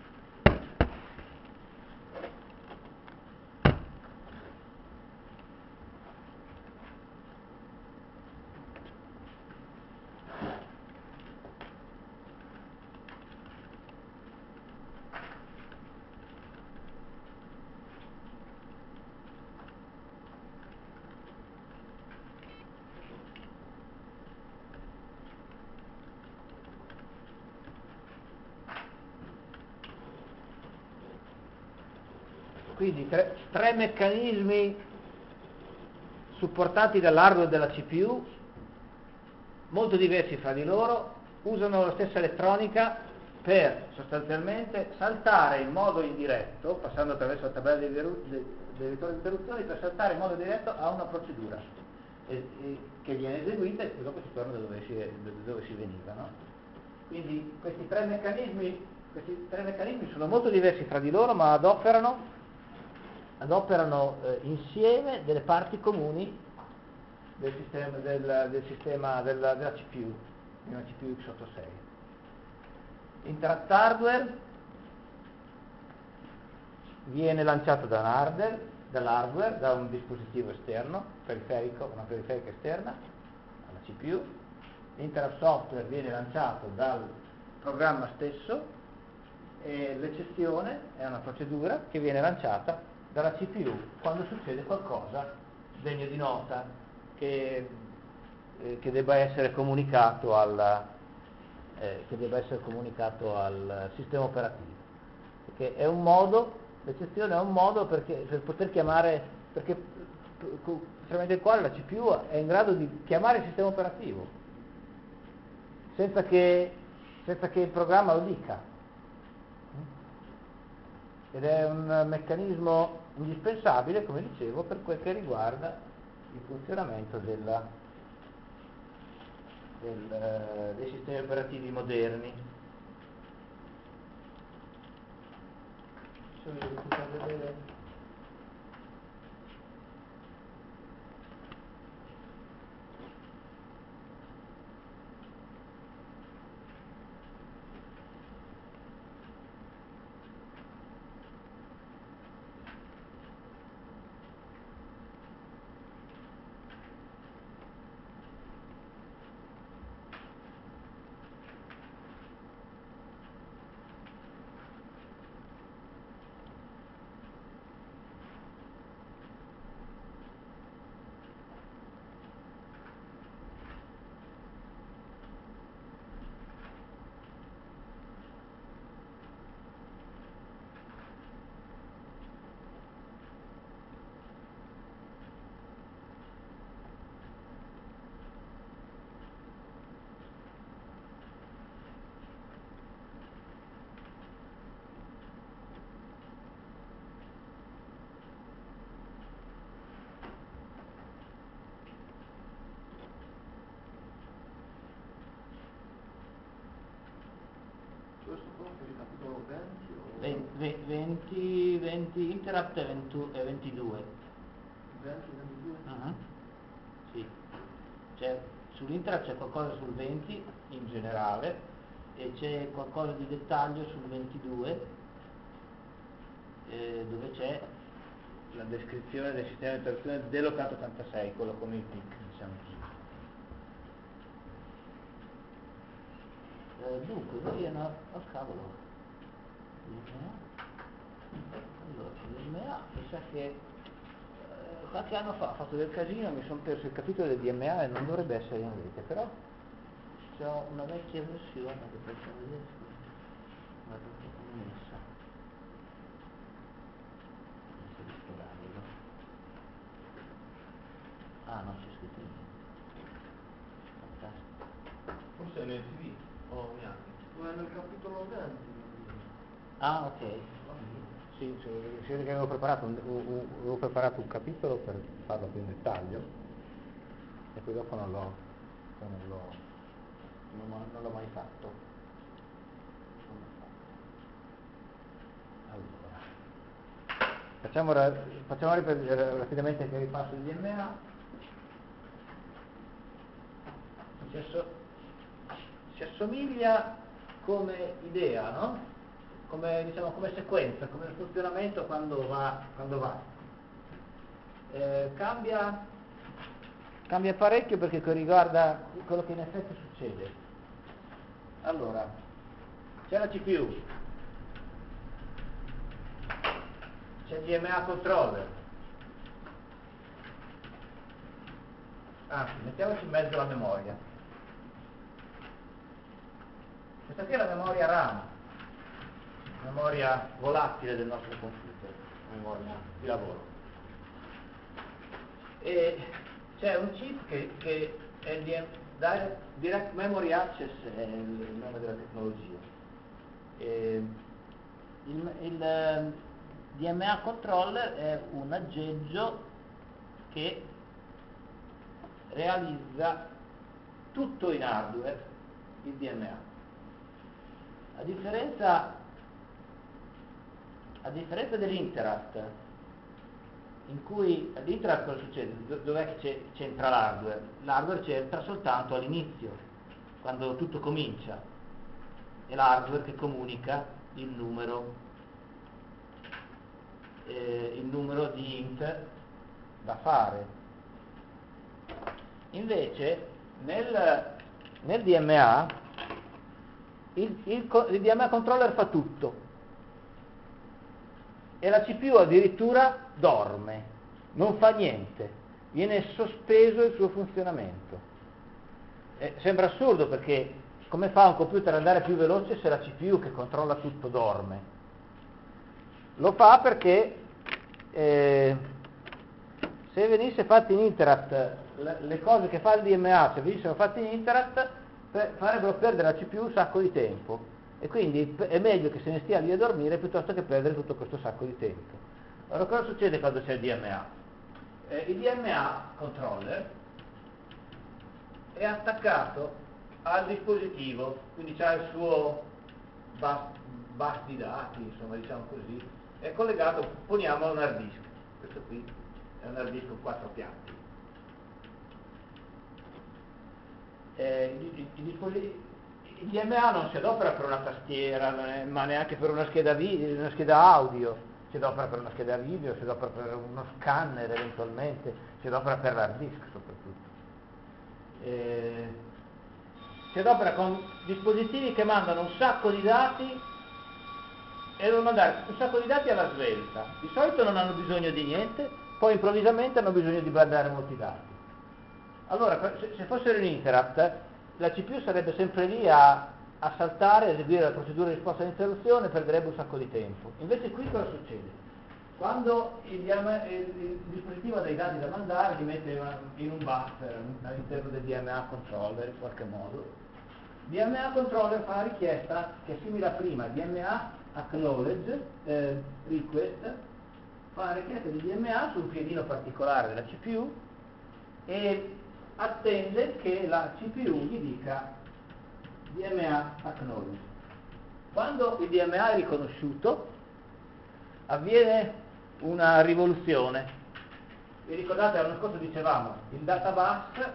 Quindi tre meccanismi supportati dall'hardware della CPU, molto diversi fra di loro, usano la stessa elettronica per sostanzialmente saltare in modo indiretto, passando attraverso la tabella dei vettori di interruzioni, per saltare in modo diretto a una procedura che viene eseguita e poi dopo si torna da dove si veniva, no? Quindi questi tre meccanismi sono molto diversi fra di loro, ma adoperano insieme delle parti comuni del sistema della CPU, di una CPU x86. L'interact hardware viene lanciato dall'hardware, da un dispositivo esterno, una periferica esterna alla CPU. L'interact software viene lanciato dal programma stesso, e l'eccezione è una procedura che viene lanciata dalla CPU quando succede qualcosa degno di nota che debba essere comunicato al sistema operativo, perché è un modo, l'eccezione è un modo per poter chiamare, perché tramite il quale la CPU è in grado di chiamare il sistema operativo senza che il programma lo dica. Ed è un meccanismo indispensabile, come dicevo, per quel che riguarda il funzionamento dei sistemi operativi moderni. Se vi riesco a vedere. per il capitolo 20 o... 20 interrupt e 22. 20 e 22? Sì. Sull'interrupt c'è qualcosa sul 20 in generale e c'è qualcosa di dettaglio sul 22 dove c'è la descrizione del sistema di interruzione dell'8086, quello con il PIC, diciamo così. Dunque, vogliono... Oh cavolo. Allora, DMA, mi sa che qualche anno fa ho fatto del casino, mi sono perso il capitolo del DMA e non dovrebbe essere in rete, però c'ho una vecchia versione che posso vedere. Guarda che ho messa. Non so discodarlo. Ah, non c'è scritto niente. Fantastico. Forse è nel TV o neanche? O è nel capitolo 20? Ah, ok. Sì, si vede che avevo preparato un capitolo per farlo più in dettaglio e poi dopo non l'ho mai fatto. Allora, facciamo rapidamente che ripasso il DMA. Si assomiglia come idea, no? Come sequenza, come funzionamento quando va. Cambia parecchio perché riguarda quello che in effetti succede. Allora, c'è la CPU, c'è il DMA controller, anzi mettiamoci in mezzo la memoria. Questa qui è la memoria RAM, memoria volatile del nostro computer, memoria di lavoro. E c'è un chip che è il Direct Memory Access, è il nome della tecnologia. Il DMA controller è un aggeggio che realizza tutto in hardware il DMA. A differenza dell'Interrupt, in cui all'Interrupt cosa succede? Dov'è che c'entra l'hardware? L'hardware c'entra soltanto all'inizio, quando tutto comincia. È l'hardware che comunica il numero di int da fare. Invece nel DMA il DMA controller fa tutto e la CPU addirittura dorme, non fa niente, viene sospeso il suo funzionamento. Sembra assurdo perché come fa un computer ad andare più veloce se la CPU che controlla tutto dorme? Lo fa perché se venisse fatto in Interrupt, le cose che fa il DMA, se venissero fatte in Interrupt, farebbero perdere alla CPU un sacco di tempo. E quindi è meglio che se ne stia lì a dormire piuttosto che perdere tutto questo sacco di tempo. Allora cosa succede quando c'è il DMA? Il DMA controller è attaccato al dispositivo, quindi c'ha il suo bus di dati, insomma diciamo così, è collegato, poniamo a un hard disk. Questo qui è un hard disk con 4 piatti. Il DMA non si adopera per una tastiera, ma neanche per una scheda audio, si adopera per una scheda video, si adopera per uno scanner eventualmente, si adopera per l'hard disk soprattutto. Si adopera con dispositivi che mandano un sacco di dati e devono mandare un sacco di dati alla svelta. Di solito non hanno bisogno di niente, poi improvvisamente hanno bisogno di mandare molti dati. Allora, se fossero in Interrupt, la CPU sarebbe sempre lì a saltare, eseguire la procedura di risposta all'interruzione, perderebbe un sacco di tempo. Invece qui cosa succede? Quando il dispositivo ha dei dati da mandare, li mette in un buffer all'interno del DMA controller in qualche modo. DMA controller fa una richiesta che è simile a prima, DMA acknowledge request, fa una richiesta di DMA su un piedino particolare della CPU e attende che la CPU gli dica DMA acknowledge. Quando il DMA è riconosciuto, avviene una rivoluzione. Vi ricordate, l'anno scorso dicevamo, il data bus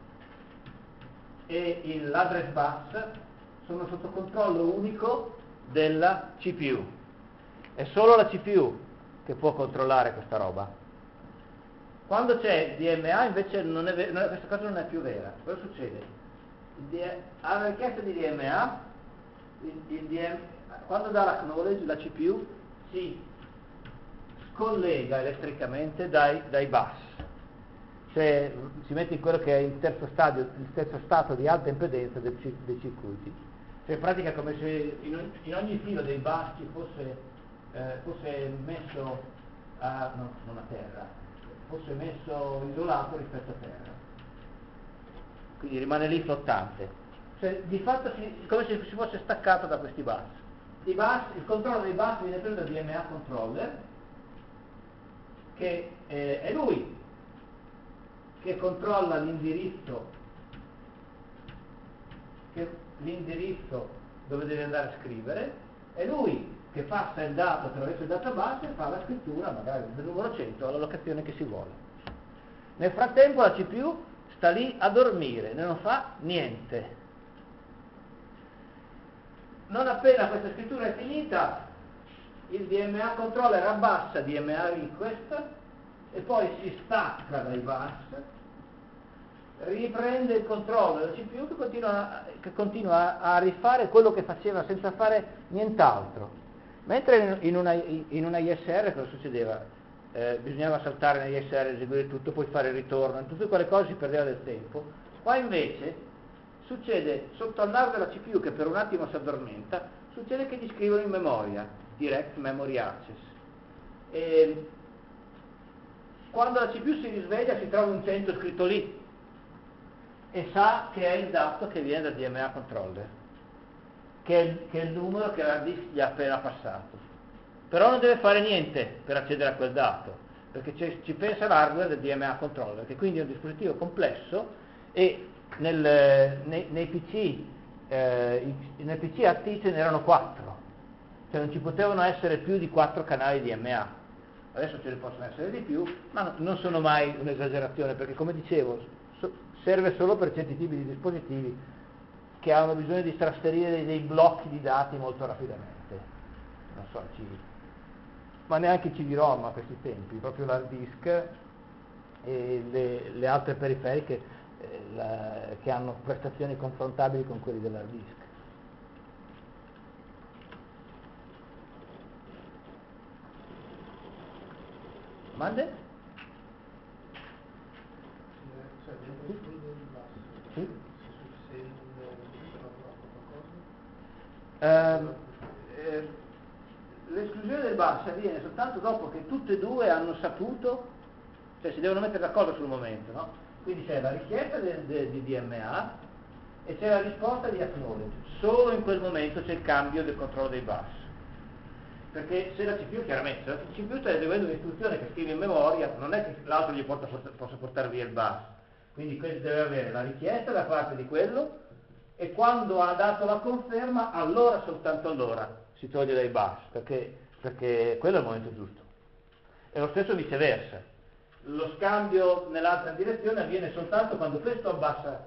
e l'address bus sono sotto controllo unico della CPU. È solo la CPU che può controllare questa roba. Quando c'è DMA invece questa cosa non è più vera. Cosa succede? Alla richiesta di DMA, quando dà l'acknowledge, la CPU si scollega elettricamente dai bus. Cioè si mette in quello che è il terzo stato di alta impedenza dei circuiti. Cioè in pratica è come se in ogni filo dei bus ci fosse messo non a terra, fosse messo isolato rispetto a terra. Quindi rimane lì flottante. Cioè di fatto come se si fosse staccato da questi bus. Il controllo dei bus viene preso dal DMA controller, che è lui che controlla l'indirizzo dove deve andare a scrivere, è lui che passa il dato attraverso il database e fa la scrittura magari del numero 100 alla locazione che si vuole. Nel frattempo la CPU sta lì a dormire, non fa niente. Non appena questa scrittura è finita, il DMA controller abbassa DMA request e poi si stacca dai bus, riprende il controllo della CPU che continua a rifare quello che faceva senza fare nient'altro. Mentre in una ISR cosa succedeva? Bisognava saltare negli ISR, eseguire tutto, poi fare il ritorno, in tutte quelle cose si perdeva del tempo. Qua invece succede sotto al naso della CPU, che per un attimo si addormenta, succede che gli scrivono in memoria, direct memory access. E quando la CPU si risveglia si trova un 100 scritto lì e sa che è il dato che viene dal DMA controller, che è il numero che l'hard disk gli ha appena passato. Però non deve fare niente per accedere a quel dato, perché ci pensa l'hardware del DMA controller, che quindi è un dispositivo complesso e nei PC AT ce n'erano 4, cioè non ci potevano essere più di 4 canali DMA. Adesso ce ne possono essere di più, ma non sono mai un'esagerazione, perché come dicevo serve solo per certi tipi di dispositivi che hanno bisogno di trasferire dei blocchi di dati molto rapidamente. Non so, ma neanche CD-ROM a questi tempi, proprio l'hard disk e le altre periferiche che hanno prestazioni confrontabili con quelli dell'hard disk. Mande? Sì? L'esclusione del bus avviene soltanto dopo che tutte e due hanno saputo, cioè si devono mettere d'accordo sul momento, no? Quindi c'è la richiesta di DMA e c'è la risposta di acknowledge. Solo in quel momento c'è il cambio del controllo dei bus. Perché se la CPU, chiaramente, se la CPU sta eseguendo un'istruzione che scrive in memoria, non è che l'altro gli possa portare via il bus. Quindi questo deve avere la richiesta da parte di quello e quando ha dato la conferma, allora, soltanto allora, si toglie dai bus, perché quello è il momento giusto. E lo stesso viceversa. Lo scambio nell'altra direzione avviene soltanto quando questo abbassa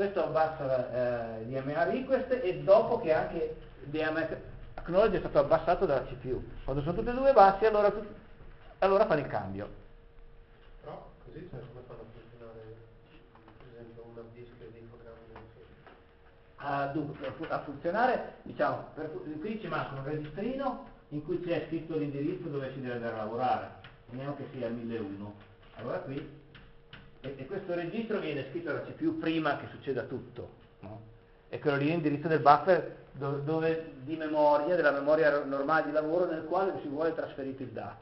DMA request e dopo che anche DMA acknowledge è stato abbassato dalla CPU. Quando sono tutti e due bassi, allora fanno il cambio. Però così come fanno a funzionare, per esempio, un hard disk di programmi? Dunque, a funzionare, diciamo, qui ci manca un registrino in cui c'è scritto l'indirizzo dove si deve andare a lavorare, vediamo che sia 1001. Allora qui, e questo registro viene scritto dalla CPU prima che succeda tutto, no? E quello lì è l'indirizzo del buffer di memoria, della memoria normale di lavoro nel quale si vuole trasferito il dato.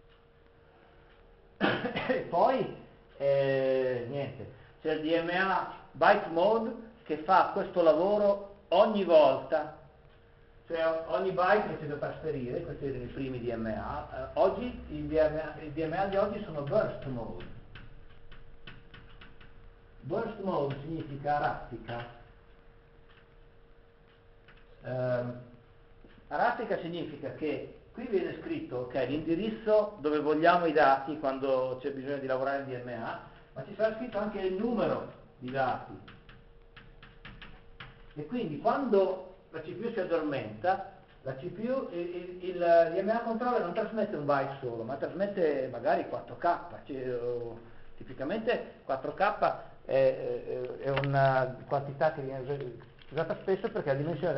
E poi, niente, c'è il DMA byte mode che fa questo lavoro ogni volta, cioè ogni byte che c'è da trasferire. Questi erano i primi DMA. Oggi il DMA di oggi sono burst mode. Burst mode significa a raffica. Arastica significa che qui viene scritto, ok, l'indirizzo dove vogliamo i dati quando c'è bisogno di lavorare in DMA, ma ci sarà scritto anche il numero di dati. E quindi quando la CPU si addormenta, la CPU, il DMA controller non trasmette un byte solo, ma trasmette magari 4K. Tipicamente 4K è una quantità che viene usata spesso perché è la dimensione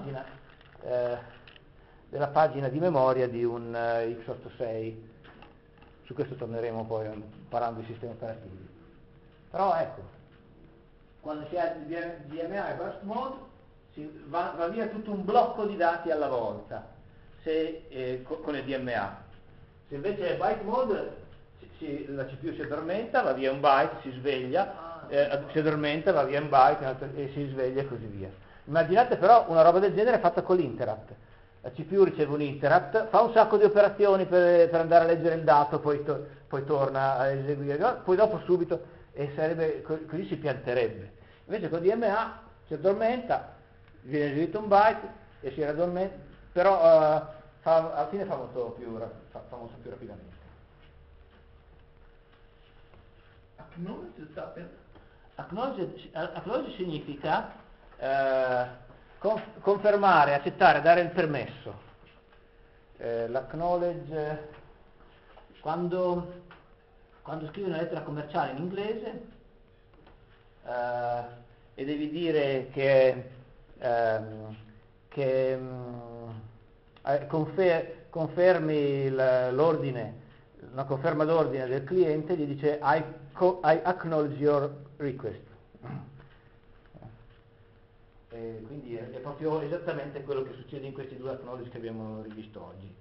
della pagina di memoria di un x86. Su questo torneremo poi imparando i sistemi operativi. Però ecco, quando si ha il DMA e burst mode va via tutto un blocco di dati alla volta con il DMA. Se invece è byte mode la CPU si addormenta, va via un byte, si sveglia, si addormenta, va via un byte e si sveglia e così via. Immaginate però una roba del genere fatta con l'interrupt. La CPU riceve un interrupt, fa un sacco di operazioni per andare a leggere il dato, poi torna a eseguire, poi dopo subito, e così si pianterebbe. Invece con DMA si addormenta, viene eseguito un byte e si raddormenta, però alla fine fa molto più rapidamente. Acknowledge significa confermare, accettare, dare il permesso. L'acknowledge, quando scrivi una lettera commerciale in inglese e devi dire che confermi l'ordine, una conferma d'ordine del cliente, gli dice I acknowledge your request. E quindi è proprio esattamente quello che succede in questi due acknowledge che abbiamo rivisto oggi.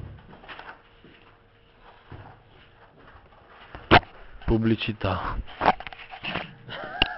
Pubblicità.